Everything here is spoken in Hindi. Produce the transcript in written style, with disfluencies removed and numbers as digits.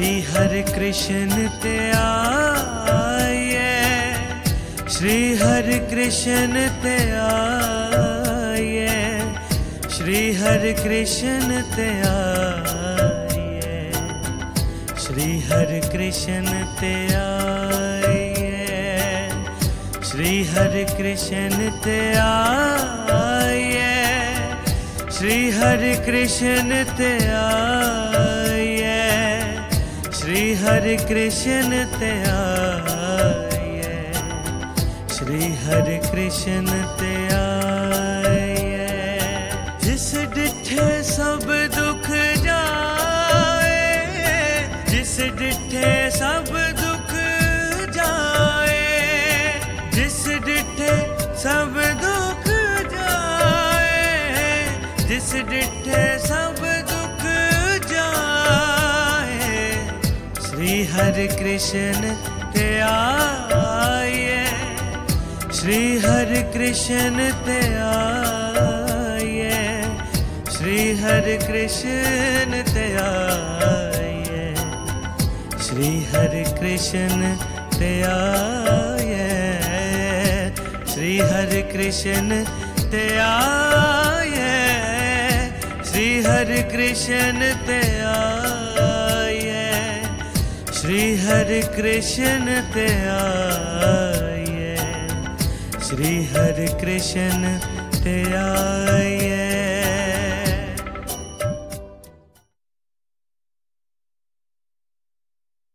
हरे कृष्ण ते आए, श्री हरे कृष्ण ते आए, श्री हरे कृष्ण ते आए, श्री हरे कृष्ण ते आए, श्री हरे कृष्ण ते आए, श्री हरे कृष्ण ते आए, श्री हरे कृष्ण ते आए, श्री हरे कृष्ण ते आए। जिस डिठे सब दुख जाए, जिस डिठे सब दुख जाए, जिस डिठे सब दुख जाए, जिस डिठे सब दुख जाए, श्री हरे कृष्ण ते आए, श्री हरे कृष्ण ते आए, श्री हरे कृष्ण ते आए, श्री हरे कृष्ण ते आए, श्री हरे कृष्ण ते आए, श्री हरे कृष्ण ते आए, श्री हरे कृष्ण ते आए, श्री हरे कृष्ण ते आए।